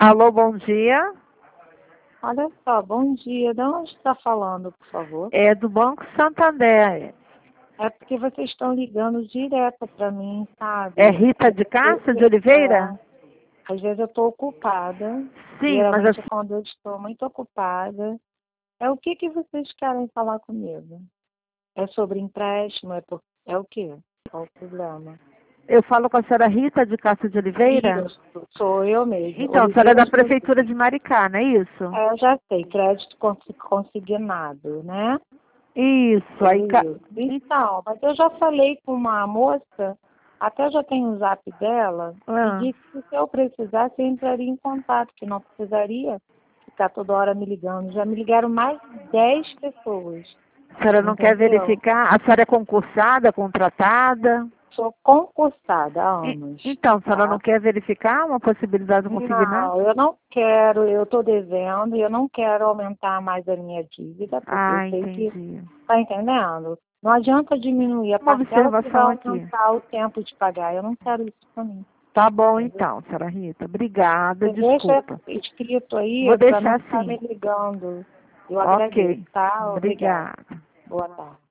Alô, bom dia. Olha só, bom dia. De onde está falando, por favor? É do Banco Santander. É porque vocês estão ligando direto para mim, sabe? É Rita de Cássia de Oliveira? Às vezes eu estou ocupada. Sim, mas Geralmente é quando eu estou muito ocupada. É o que vocês querem falar comigo? É sobre empréstimo? É o quê? Qual o problema? eu falo com a senhora Rita de Cássia de Oliveira? Isso, sou eu mesma. Então, a senhora é da Oliveira Prefeitura de Maricá, não é isso? Eu já sei, crédito consignado, né? Isso, aí... Isso. Então, mas eu já falei com uma moça, até já tenho o zap dela, e disse que se eu precisasse, eu entraria em contato, que não precisaria ficar toda hora me ligando. Já me ligaram mais de 10 pessoas. A senhora não quer Entendeu? verificar? A senhora é concursada, contratada? Sou concursada há anos. Então, a senhora Tá? não quer verificar uma possibilidade de consignar? Não, eu não quero, eu estou devendo e eu não quero aumentar mais a minha dívida, porque eu sei que, Entendi. tá entendendo? Não adianta diminuir a Uma parcela que vai observação aqui. aumentar o tempo de pagar. Eu não quero isso para mim. Tá bom, Entendeu? então, senhora Rita. Obrigada, Você deixa desculpa. escrito aí Vou para não deixar ficar assim. me ligando. Eu Ok. agradeço, tá? Obrigada. Obrigada. Boa tarde.